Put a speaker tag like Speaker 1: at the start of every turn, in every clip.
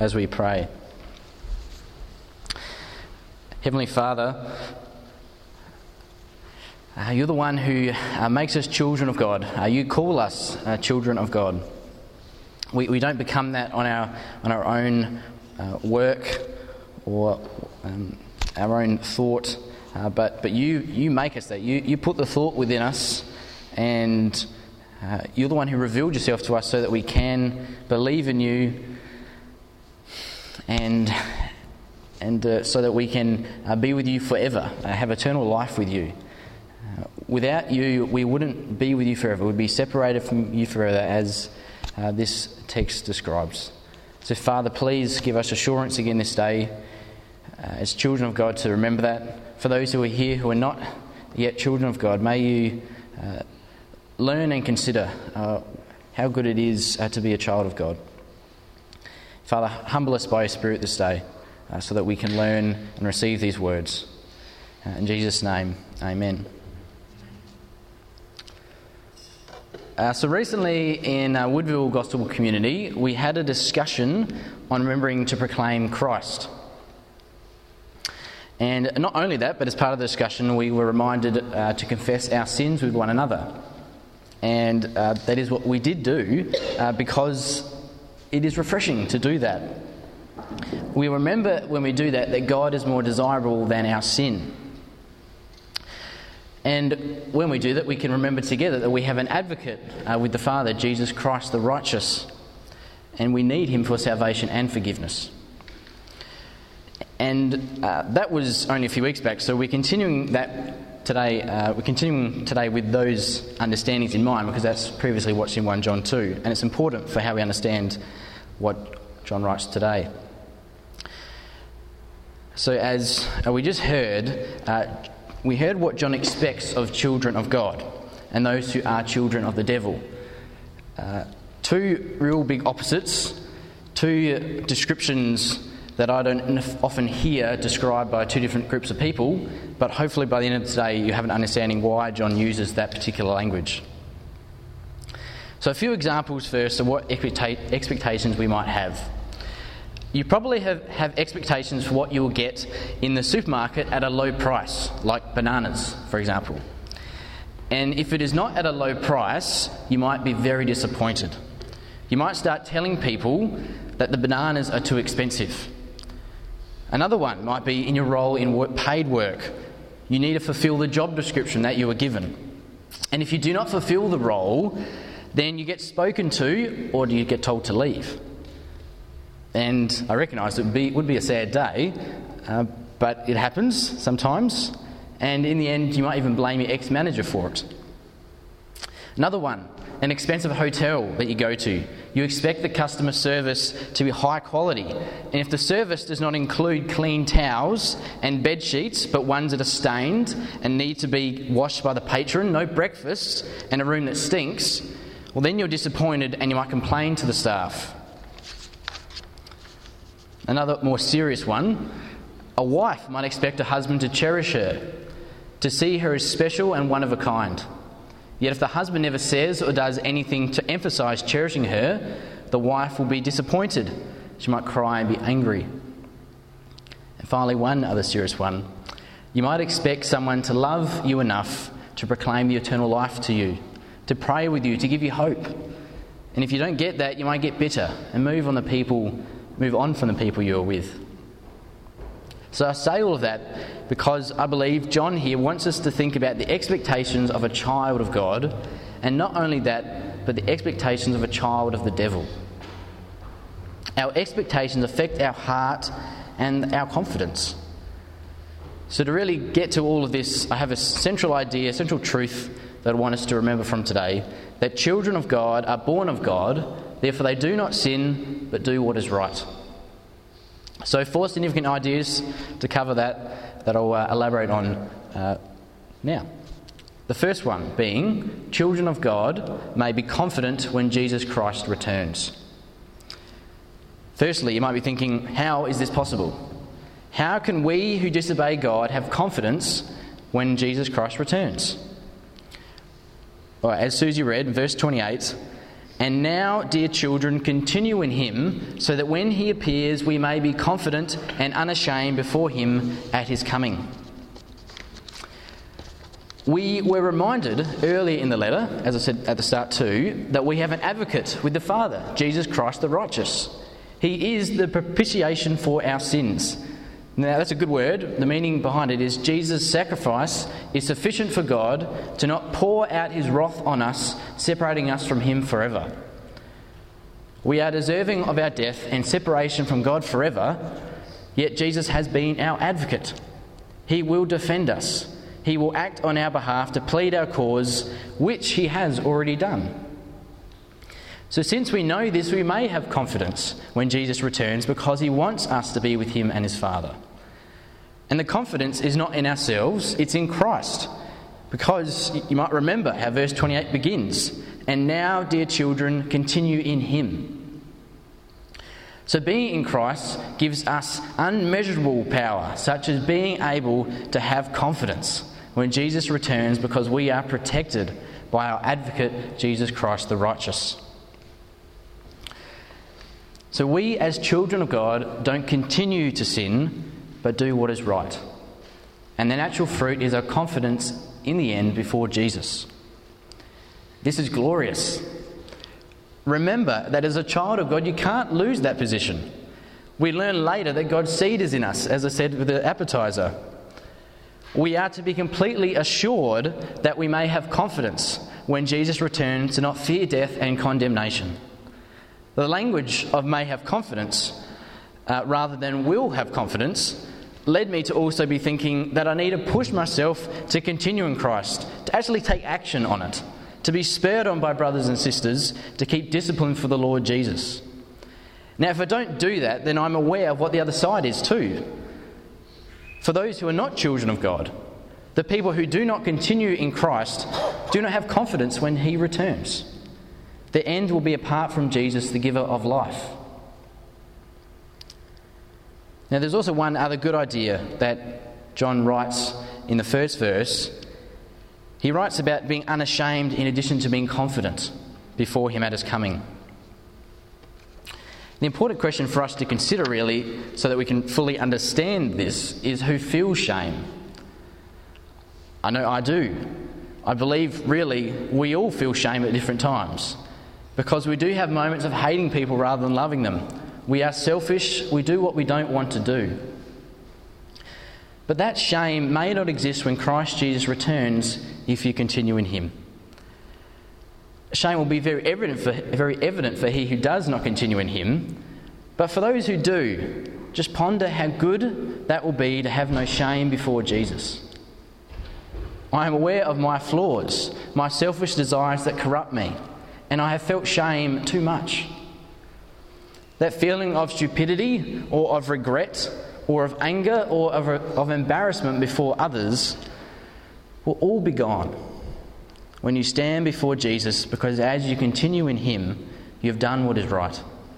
Speaker 1: as we pray. Heavenly Father, you're the one who makes us children of God. You call us children of God. We don't become that on our own work or our own thought, but you make us that. You put the thought within us, and you're the one who revealed yourself to us so that we can believe in you, and so that we can be with you forever, have eternal life with you. Without you, we wouldn't be with you forever. We'd be separated from you forever, as this text describes. So, Father, please give us assurance again this day, as children of God, to remember that. For those who are here who are not yet children of God, may you learn and consider how good it is to be a child of God. Father, humble us by your Spirit this day, so that we can learn and receive these words. In Jesus' name, amen. So recently in Woodville Gospel Community, we had a discussion on remembering to proclaim Christ. And not only that, but as part of the discussion, we were reminded to confess our sins with one another. And that is what we did do, because it is refreshing to do that. We remember when we do that God is more desirable than our sin. And when we do that, we can remember together that we have an advocate with the Father, Jesus Christ the righteous, and we need him for salvation and forgiveness. And that was only a few weeks back, so we're continuing that today. We're continuing today with those understandings in mind, because that's previously what's in 1 John 2, and it's important for how we understand what John writes today. So as we just heard, we heard what John expects of children of God and those who are children of the devil. Two real big opposites, two descriptions that I don't often hear described by two different groups of people, but hopefully by the end of today you have an understanding why John uses that particular language. So a few examples first of what expectations we might have. You probably have expectations for what you will get in the supermarket at a low price, like bananas, for example. And if it is not at a low price, you might be very disappointed. You might start telling people that the bananas are too expensive. Another one might be in your role in paid work. You need to fulfill the job description that you were given. And if you do not fulfill the role, then you get spoken to, or do you get told to leave? And I recognise it would be a sad day, but it happens sometimes. And in the end, you might even blame your ex-manager for it. Another one, an expensive hotel that you go to. You expect the customer service to be high quality. And if the service does not include clean towels and bed sheets, but ones that are stained and need to be washed by the patron, no breakfast, and a room that stinks, well, then you're disappointed and you might complain to the staff. Another more serious one, a wife might expect a husband to cherish her, to see her as special and one of a kind. Yet if the husband never says or does anything to emphasise cherishing her, the wife will be disappointed. She might cry and be angry. And finally, one other serious one. You might expect someone to love you enough to proclaim the eternal life to you, to pray with you, to give you hope. And if you don't get that, you might get bitter and move on from the people you're with. So I say all of that because I believe John here wants us to think about the expectations of a child of God, and not only that, but the expectations of a child of the devil. Our expectations affect our heart and our confidence. So to really get to all of this, I have a central idea, central truth that I want us to remember from today, that children of God are born of God, therefore they do not sin, but do what is right. So 4 significant ideas to cover that I'll elaborate on now. The first one being, children of God may be confident when Jesus Christ returns. Firstly, you might be thinking, how is this possible? How can we who disobey God have confidence when Jesus Christ returns? Well, as Susie read in verse 28, And now, dear children, continue in him, so that when he appears we may be confident and unashamed before him at his coming. We were reminded earlier in the letter, as I said at the start too, that we have an advocate with the Father, Jesus Christ the righteous. He is the propitiation for our sins. Now, that's a good word. The meaning behind it is Jesus' sacrifice is sufficient for God to not pour out his wrath on us, separating us from him forever. We are deserving of our death and separation from God forever, yet Jesus has been our advocate. He will defend us. He will act on our behalf to plead our cause, which he has already done. So since we know this, we may have confidence when Jesus returns, because he wants us to be with him and his Father. And the confidence is not in ourselves, it's in Christ. Because you might remember how verse 28 begins, and now, dear children, continue in him. So being in Christ gives us unmeasurable power, such as being able to have confidence when Jesus returns, because we are protected by our advocate, Jesus Christ the righteous. So we, as children of God, don't continue to sin, but do what is right. And the natural fruit is our confidence in the end before Jesus. This is glorious. Remember that as a child of God, you can't lose that position. We learn later that God's seed is in us, as I said with the appetizer. We are to be completely assured that we may have confidence when Jesus returns, to not fear death and condemnation. The language of may have confidence rather than will have confidence led me to also be thinking that I need to push myself to continue in Christ, to actually take action on it, to be spurred on by brothers and sisters to keep discipline for the Lord Jesus. Now, if I don't do that, then I'm aware of what the other side is too. For those who are not children of God, the people who do not continue in Christ do not have confidence when he returns. The end will be apart from Jesus, the giver of life. Now, there's also one other good idea that John writes in the first verse. He writes about being unashamed in addition to being confident before him at his coming. The important question for us to consider, really, so that we can fully understand this, is who feels shame? I know I do. I believe, really, we all feel shame at different times, because we do have moments of hating people rather than loving them. We are selfish, we do what we don't want to do. But that shame may not exist when Christ Jesus returns if you continue in him. Shame will be very evident for he who does not continue in him. But for those who do, just ponder how good that will be to have no shame before Jesus. I am aware of my flaws, my selfish desires that corrupt me, and I have felt shame too much. That feeling of stupidity or of regret or of anger or of embarrassment before others will all be gone when you stand before Jesus, because as you continue in him, you have done what is right.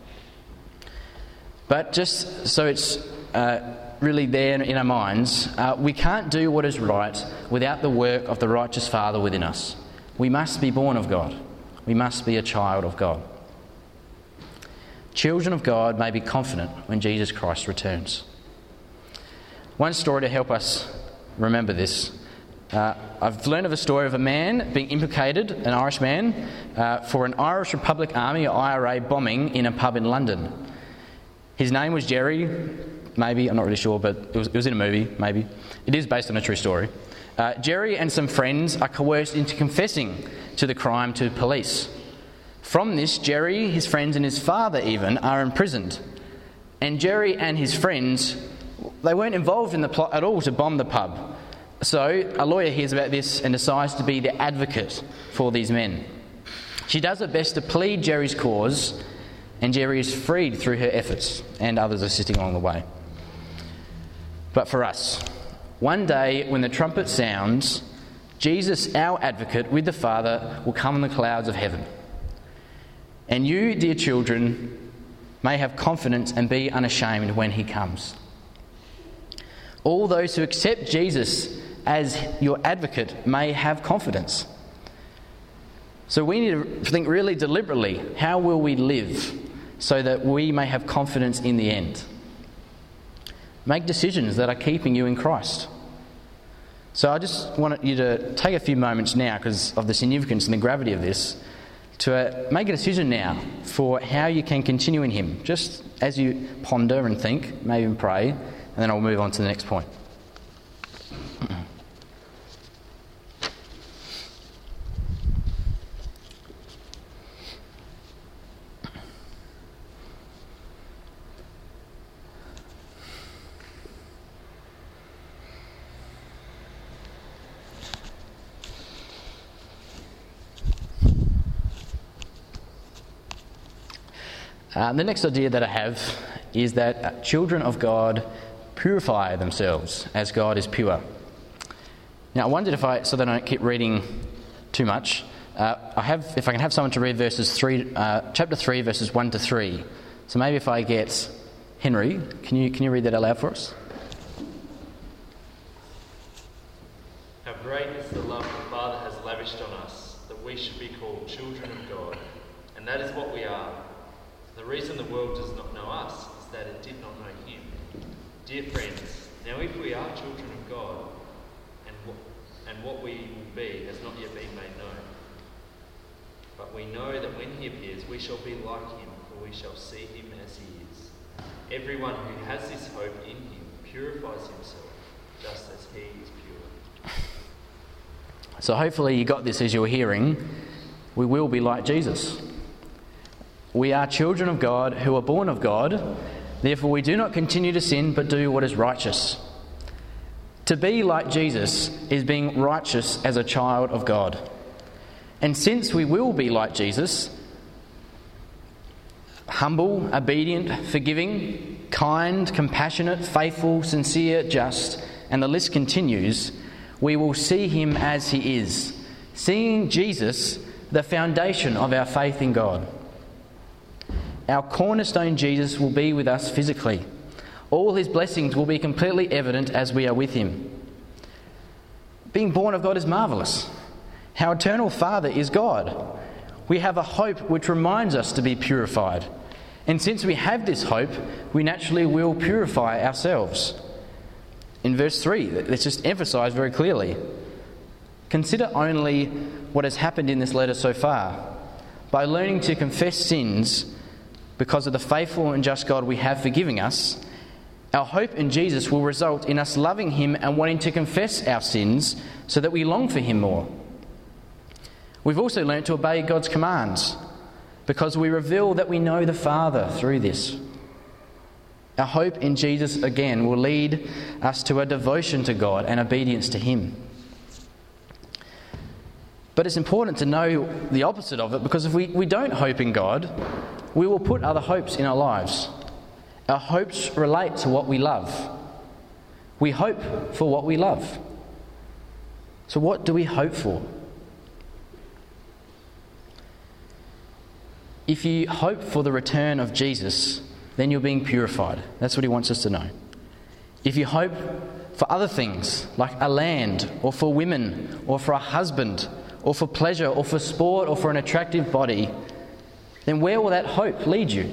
Speaker 1: But just so it's really there in our minds, we can't do what is right without the work of the righteous Father within us. We must be born of God. We must be a child of God. Children of God may be confident when Jesus Christ returns. One story to help us remember this. I've learned of a story of a man being implicated, an Irish man, for an Irish Republic Army, or IRA, bombing in a pub in London. His name was Jerry, maybe, I'm not really sure, but it was in a movie, maybe. It is based on a true story. Jerry and some friends are coerced into confessing to the crime to police. From this, Jerry, his friends and his father even are imprisoned. And Jerry and his friends, they weren't involved in the plot at all to bomb the pub. So a lawyer hears about this and decides to be the advocate for these men. She does her best to plead Jerry's cause, and Jerry is freed through her efforts, and others assisting along the way. But for us, one day when the trumpet sounds, Jesus, our advocate with the Father, will come in the clouds of heaven. And you, dear children, may have confidence and be unashamed when he comes. All those who accept Jesus as your advocate may have confidence. So we need to think really deliberately, how will we live so that we may have confidence in the end? Make decisions that are keeping you in Christ. So I just want you to take a few moments now, because of the significance and the gravity of this, to make a decision now for how you can continue in Him, just as you ponder and think, maybe even pray, and then I'll move on to the next point. The next idea that I have is that children of God purify themselves as God is pure. Now, I wondered so that I don't keep reading too much, if I can have someone to read chapter 3, verses 1 to 3. So maybe if I get Henry, can you read that aloud for us?
Speaker 2: How great is the love the Father has lavished on us, that we should be called children of God, and that is what we are. The reason the world does not know us is that it did not know Him. Dear friends, now if we are children of God, and what we will be has not yet been made known. But we know that when He appears, we shall be like Him, for we shall see Him as He is. Everyone who has this hope in Him purifies himself, just as He is pure.
Speaker 1: So hopefully you got this as you were hearing. We will be like Jesus. We are children of God who are born of God. Therefore, we do not continue to sin, but do what is righteous. To be like Jesus is being righteous as a child of God. And since we will be like Jesus, humble, obedient, forgiving, kind, compassionate, faithful, sincere, just, and the list continues, we will see Him as He is, seeing Jesus, the foundation of our faith in God. Our cornerstone Jesus will be with us physically. All His blessings will be completely evident as we are with Him. Being born of God is marvellous. Our eternal Father is God. We have a hope which reminds us to be purified. And since we have this hope, we naturally will purify ourselves. In verse 3, let's just emphasise very clearly. Consider only what has happened in this letter so far. By learning to confess sins, because of the faithful and just God we have forgiving us, our hope in Jesus will result in us loving Him and wanting to confess our sins so that we long for Him more. We've also learnt to obey God's commands because we reveal that we know the Father through this. Our hope in Jesus, again, will lead us to a devotion to God and obedience to Him. But it's important to know the opposite of it, because if we don't hope in God, we will put other hopes in our lives. Our hopes relate to what we love. We hope for what we love. So what do we hope for? If you hope for the return of Jesus, then you're being purified. That's what He wants us to know. If you hope for other things, like a land, or for women, or for a husband, or for pleasure, or for sport, or for an attractive body, then where will that hope lead you?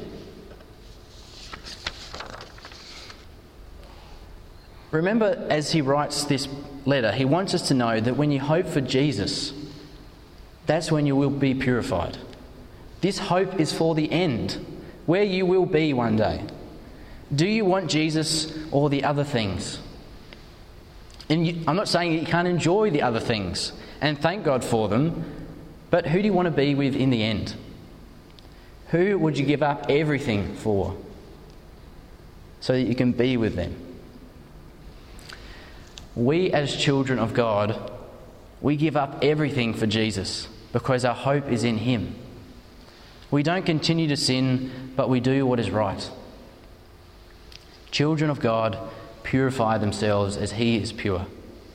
Speaker 1: Remember, as he writes this letter, he wants us to know that when you hope for Jesus, that's when you will be purified. This hope is for the end, where you will be one day. Do you want Jesus or the other things? And I'm not saying you can't enjoy the other things and thank God for them, but who do you want to be with in the end? Who would you give up everything for so that you can be with them? We as children of God, we give up everything for Jesus because our hope is in Him. We don't continue to sin, but we do what is right. Children of God purify themselves as He is pure.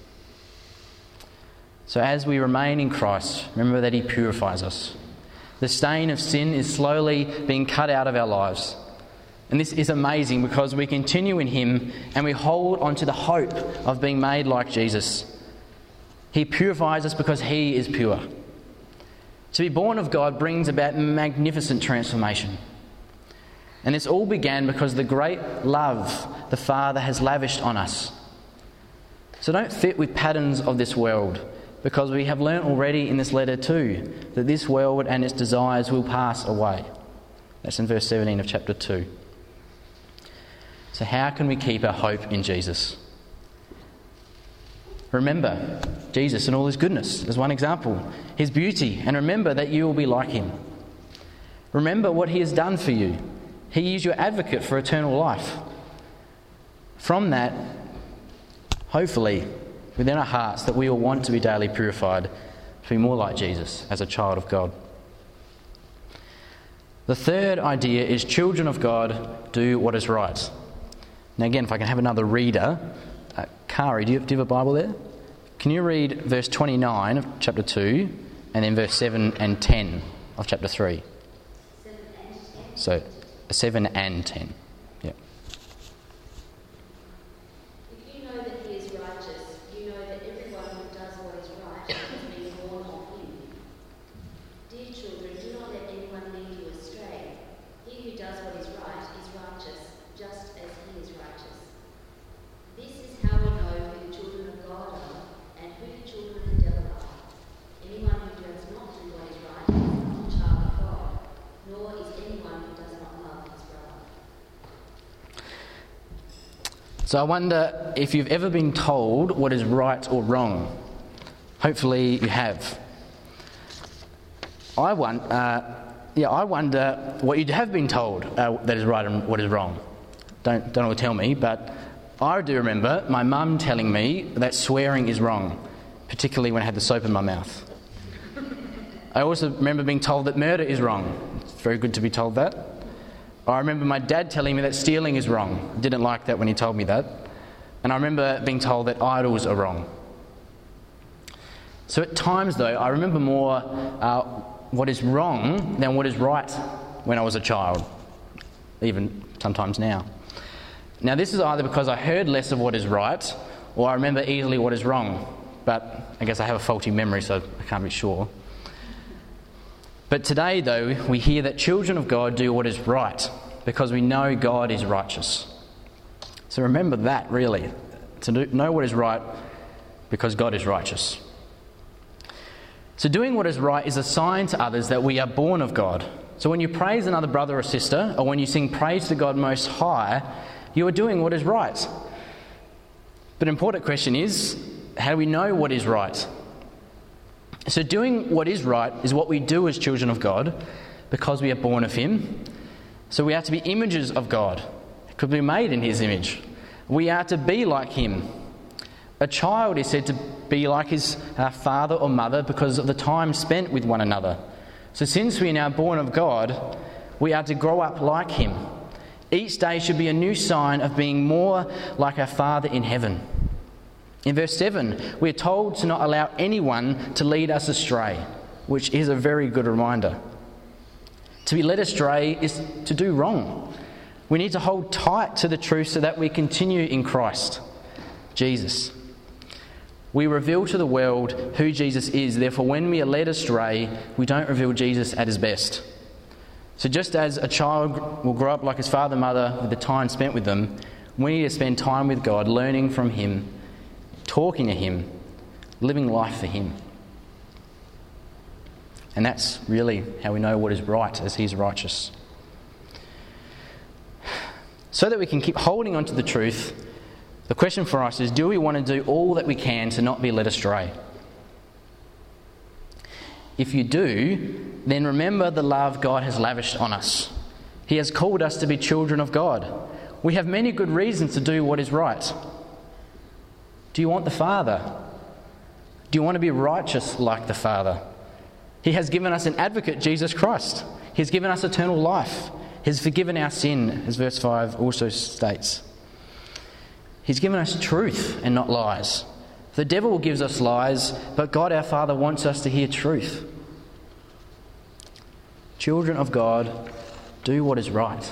Speaker 1: So as we remain in Christ, remember that He purifies us. The stain of sin is slowly being cut out of our lives. And this is amazing because we continue in Him and we hold on to the hope of being made like Jesus. He purifies us because He is pure. To be born of God brings about magnificent transformation. And this all began because of the great love the Father has lavished on us. So don't fit with patterns of this world, because we have learnt already in this letter too that this world and its desires will pass away. That's in verse 17 of chapter 2. So how can we keep our hope in Jesus? Remember Jesus and all his goodness as one example, his beauty, and remember that you will be like him. Remember what he has done for you. He is your advocate for eternal life. From that, hopefully, within our hearts, that we will want to be daily purified to be more like Jesus as a child of God. The third idea is children of God do what is right. Now again, if I can have another reader, Kari, do you have a Bible there? Can you read verse 29 of chapter 2 and then verse 7 and 10 of chapter 3?
Speaker 3: 7 and 10.
Speaker 1: So 7 and 10. Yeah.
Speaker 3: If you know that he is righteous, you know that everyone who does what is right has been born of him. Dear children, do not let anyone lead you astray. He who does what is right is righteous, just as he is righteous. This is how we know who the children of God are and who the children of the devil are. Anyone who does not do what is right is not a child of God, nor is anyone who does not love his brother.
Speaker 1: So I wonder if you've ever been told what is right or wrong. Hopefully you have. I wonder what you have been told that is right and what is wrong. Don't all tell me, but I do remember my mum telling me that swearing is wrong, particularly when I had the soap in my mouth. I also remember being told that murder is wrong. It's very good to be told that. I remember my dad telling me that stealing is wrong. I didn't like that when he told me that. And I remember being told that idols are wrong. So at times, though, I remember more what is wrong than what is right when I was a child, even sometimes now. Now, this is either because I heard less of what is right, or I remember easily what is wrong. But I guess I have a faulty memory, so I can't be sure. But today, though, we hear that children of God do what is right, because we know God is righteous. So remember that, really, to know what is right, because God is righteous. So doing what is right is a sign to others that we are born of God. So when you praise another brother or sister, or when you sing praise to God Most High, you are doing what is right. But an important question is, how do we know what is right? So doing what is right is what we do as children of God because we are born of him. So we are to be images of God. It could be made in his image. We are to be like him. A child is said to be like his father or mother because of the time spent with one another. So since we are now born of God, we are to grow up like him. Each day should be a new sign of being more like our Father in heaven. In verse 7, we are told to not allow anyone to lead us astray, which is a very good reminder. To be led astray is to do wrong. We need to hold tight to the truth so that we continue in Christ, Jesus. We reveal to the world who Jesus is. Therefore, when we are led astray, we don't reveal Jesus at his best. So just as a child will grow up like his father and mother with the time spent with them, we need to spend time with God, learning from him, talking to him, living life for him. And that's really how we know what is right, as he's righteous. So that we can keep holding on to the truth, the question for us is, do we want to do all that we can to not be led astray? If you do, then remember the love God has lavished on us. He has called us to be children of God. We have many good reasons to do what is right. Do you want the Father? Do you want to be righteous like the Father? He has given us an advocate, Jesus Christ. He has given us eternal life. He has forgiven our sin, as verse 5 also states. He's given us truth and not lies. The devil gives us lies, but God our Father wants us to hear truth. Children of God, do what is right.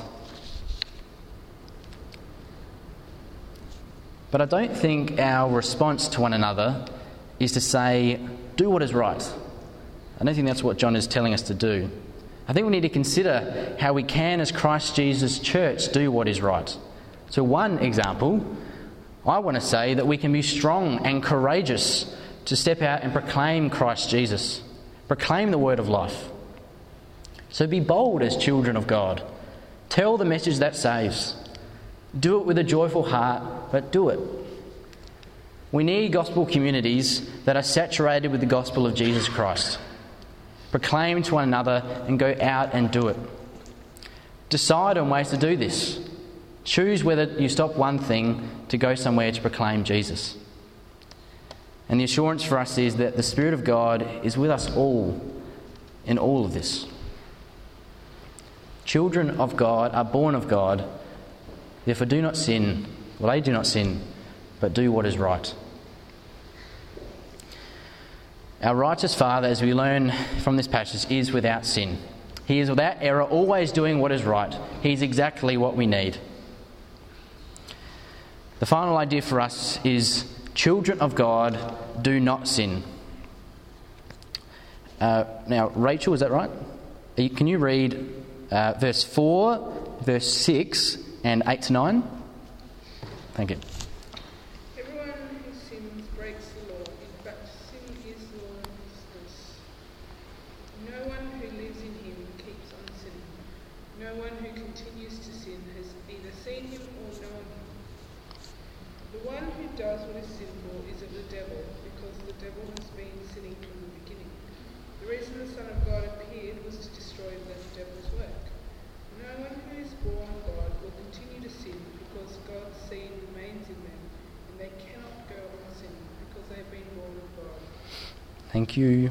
Speaker 1: But I don't think our response to one another is to say, do what is right. I don't think that's what John is telling us to do. I think we need to consider how we can, as Christ Jesus Church, do what is right. So one example, I want to say that we can be strong and courageous to step out and proclaim Christ Jesus, proclaim the word of life. So be bold as children of God. Tell the message that saves. Do it with a joyful heart, but do it. We need gospel communities that are saturated with the gospel of Jesus Christ. Proclaim to one another and go out and do it. Decide on ways to do this. Choose whether you stop one thing to go somewhere to proclaim Jesus. And the assurance for us is that the Spirit of God is with us all in all of this. Children of God are born of God, therefore do not sin, well, they do not sin, but do what is right. Our righteous Father, as we learn from this passage, is without sin. He is without error, always doing what is right. He is exactly what we need. The final idea for us is children of God do not sin. Now, Rachel, is that right? Can you read verse 4, verse 6 and 8 to 9? Thank you.
Speaker 4: Everyone who sins breaks the law. In fact, sin is lawlessness. No one who lives in him keeps on sinning. No one who continues to sin has either seen him or known him. The one who does what is sinful is of the devil, because the devil has been sinning from the beginning. The reason the Son of God appeared was to destroy the devil's work. No one who is born of God will continue to sin, because God's seed remains in them, and they cannot go on sinning, because they have been born of God.
Speaker 1: Thank you.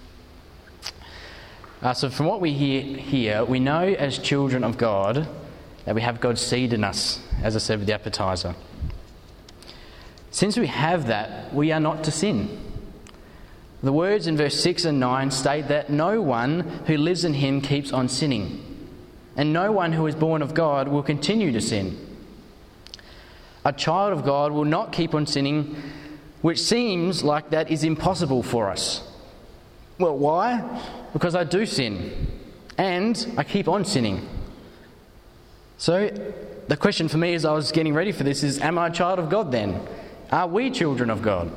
Speaker 1: So from what we hear here, we know as children of God that we have God's seed in us, as I said with the appetizer. Since we have that, we are not to sin. The words in verse 6 and 9 state that no one who lives in him keeps on sinning, and no one who is born of God will continue to sin. A child of God will not keep on sinning, which seems like that is impossible for us. Well, why? Because I do sin, and I keep on sinning. So the question for me as I was getting ready for this is, am I a child of God then? Are we children of God?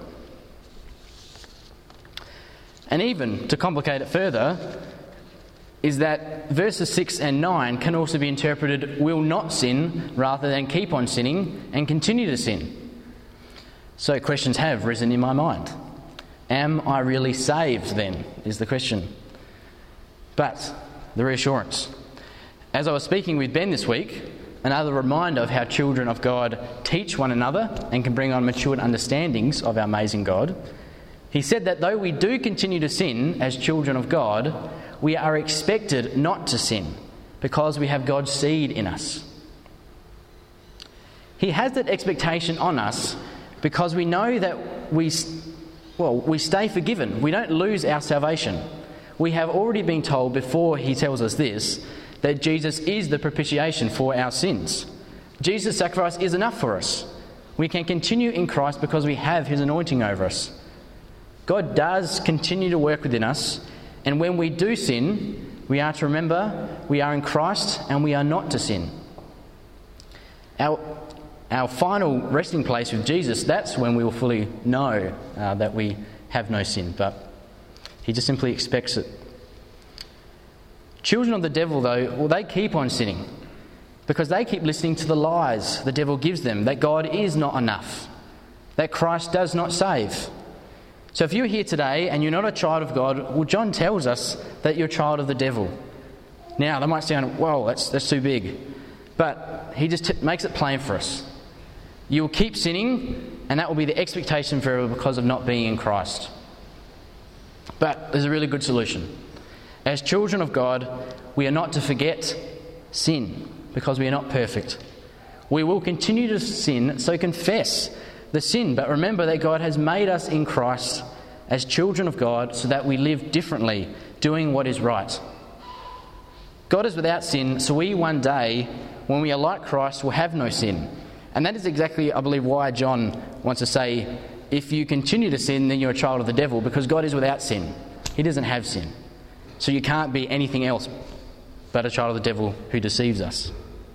Speaker 1: And even, to complicate it further, is that verses 6 and 9 can also be interpreted, will not sin, rather than keep on sinning and continue to sin. So questions have risen in my mind. Am I really saved then, is the question. But the reassurance. As I was speaking with Ben this week, another reminder of how children of God teach one another and can bring on matured understandings of our amazing God, he said that though we do continue to sin as children of God, we are expected not to sin because we have God's seed in us. He has that expectation on us because we know that we stay forgiven. We don't lose our salvation. We have already been told before he tells us this, that Jesus is the propitiation for our sins. Jesus' sacrifice is enough for us. We can continue in Christ because we have his anointing over us. God does continue to work within us, and when we do sin, we are to remember we are in Christ and we are not to sin. Our final resting place with Jesus, that's when we will fully know that we have no sin, but he just simply expects it. Children of the devil, though, well, they keep on sinning because they keep listening to the lies the devil gives them, that God is not enough, that Christ does not save. So if you're here today and you're not a child of God, well, John tells us that you're a child of the devil. Now, that might sound, well, that's too big. But he just makes it plain for us. You will keep sinning, and that will be the expectation forever because of not being in Christ. But there's a really good solution. As children of God, we are not to forget sin because we are not perfect. We will continue to sin, so confess the sin. But remember that God has made us in Christ as children of God so that we live differently, doing what is right. God is without sin, so we one day, when we are like Christ, will have no sin. And that is exactly, I believe, why John wants to say, if you continue to sin, then you're a child of the devil, because God is without sin. He doesn't have sin. So you can't be anything else but a child of the devil who deceives us.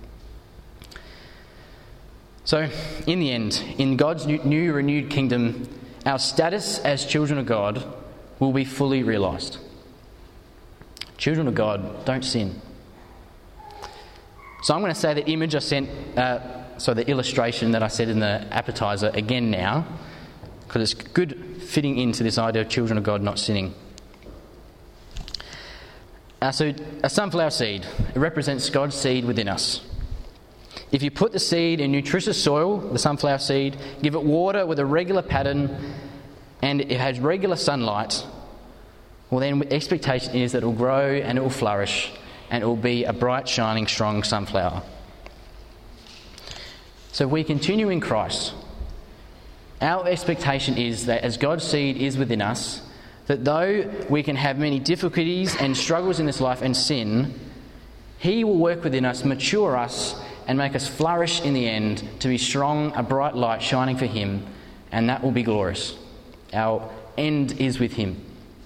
Speaker 1: So, in the end, in God's new renewed kingdom, our status as children of God will be fully realised. Children of God don't sin. So I'm going to say the image I sent, the illustration that I said in the appetizer again now, because it's good fitting into this idea of children of God not sinning. So a sunflower seed, it represents God's seed within us. If you put the seed in nutritious soil, the sunflower seed, give it water with a regular pattern, and it has regular sunlight, well then the expectation is that it will grow and it will flourish and it will be a bright, shining, strong sunflower. So if we continue in Christ, our expectation is that as God's seed is within us, that though we can have many difficulties and struggles in this life and sin, He will work within us, mature us, and make us flourish in the end to be strong, a bright light shining for Him, and that will be glorious. Our end is with Him.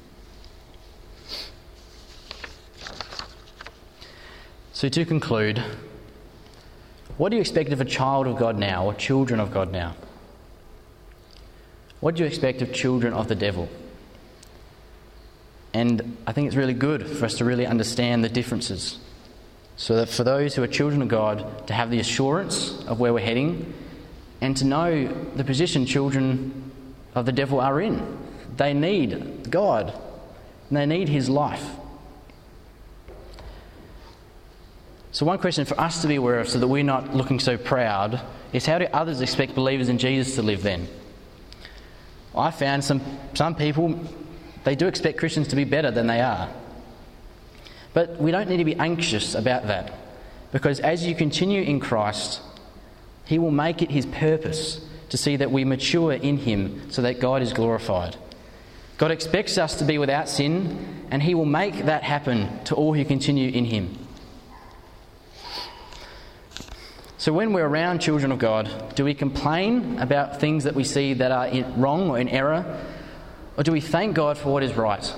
Speaker 1: So to conclude, what do you expect of a child of God now, or children of God now? What do you expect of children of the devil? And I think it's really good for us to really understand the differences, so that for those who are children of God, to have the assurance of where we're heading, and to know the position children of the devil are in. They need God, and they need His life. So one question for us to be aware of, so that we're not looking so proud, is how do others expect believers in Jesus to live then? I found some people, they do expect Christians to be better than they are. But we don't need to be anxious about that, because as you continue in Christ, He will make it His purpose to see that we mature in Him so that God is glorified. God expects us to be without sin, and He will make that happen to all who continue in Him. So when we're around children of God, do we complain about things that we see that are wrong or in error? Or do we thank God for what is right?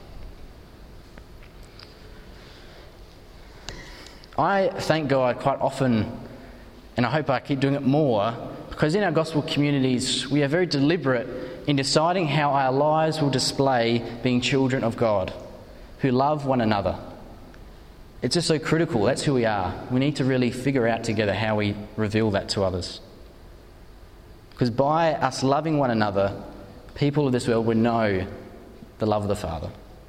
Speaker 1: I thank God quite often, and I hope I keep doing it more, because in our gospel communities we are very deliberate in deciding how our lives will display being children of God, who love one another. It's just so critical. That's who we are. We need to really figure out together how we reveal that to others. Because by us loving one another, people of this world will know the love of the Father.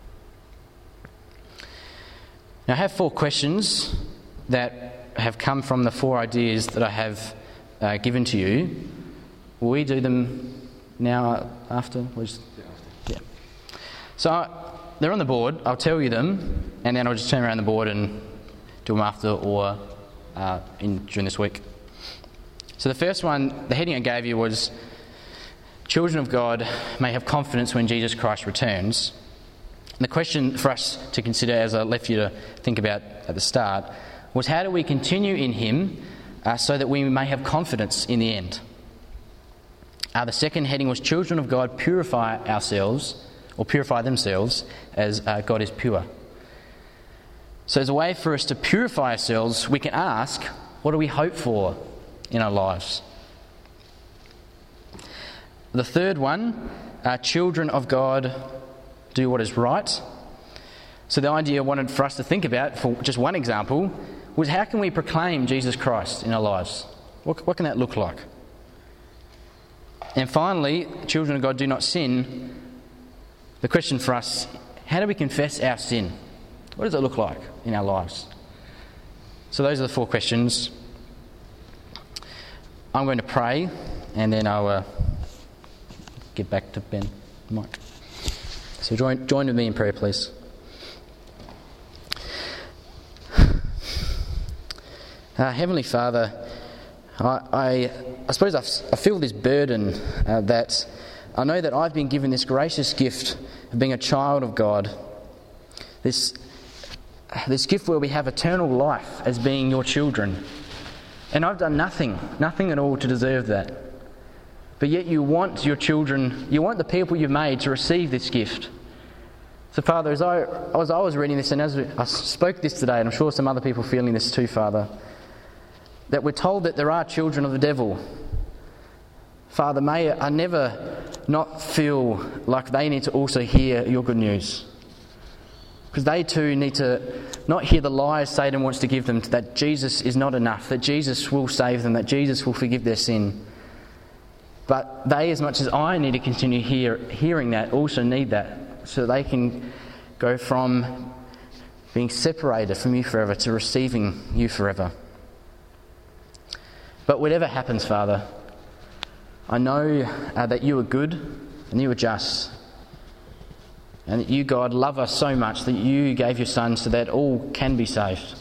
Speaker 1: Now I have 4 questions that have come from the 4 ideas that I have given to you. Will we do them now after? Yeah. So they're on the board. I'll tell you them, and then I'll just turn around the board and do them after or during this week. So the first one, the heading I gave you was Children of God may have confidence when Jesus Christ returns. And the question for us to consider, as I left you to think about at the start, was how do we continue in Him so that we may have confidence in the end? The second heading was Children of God purify ourselves, or purify themselves as God is pure. So as a way for us to purify ourselves, we can ask, what do we hope for in our lives? The third one, children of God do what is right. So the idea I wanted for us to think about, for just one example, was how can we proclaim Jesus Christ in our lives? What can that look like? And finally, children of God do not sin. The question for us, how do we confess our sin? What does it look like in our lives? So those are the 4 questions. I'm going to pray, and then I'll get back to Ben and Mike. So join with me in prayer, please. Heavenly Father, I suppose I feel this burden that I know that I've been given this gracious gift of being a child of God. This gift where we have eternal life as being your children. And I've done nothing at all to deserve that. But yet you want your children, you want the people you've made to receive this gift. So, Father, as I was reading this, and as I spoke this today, and I'm sure some other people feeling this too, Father, that we're told that there are children of the devil. Father, may I never not feel like they need to also hear your good news. Because they too need to not hear the lies Satan wants to give them, that Jesus is not enough, that Jesus will save them, that Jesus will forgive their sin. But they, as much as I need to continue hearing that, also need that, so they can go from being separated from you forever to receiving you forever. But whatever happens, Father, I know that you are good and you are just. And that you, God, love us so much that you gave your Son so that all can be saved.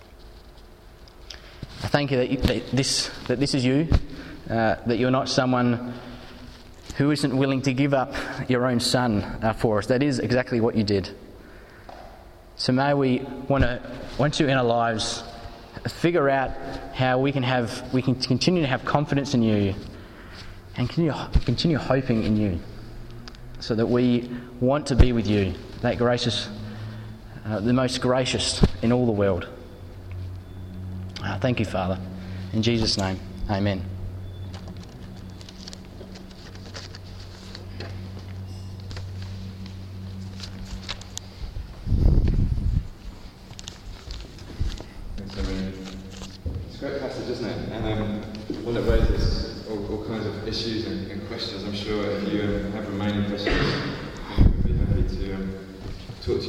Speaker 1: I thank you that this is you, that you're not someone who isn't willing to give up your own Son for us. That is exactly what you did. So may we want you in our lives, figure out how we can continue to have confidence in you and continue hoping in you, so that we want to be with you, that gracious, the most gracious in all the world. Thank you, Father. In Jesus' name, amen.
Speaker 5: It's a great passage, isn't it? And one that raises all kinds of issues and questions. I'm sure if you have remaining questions, we'd be happy to talk to you.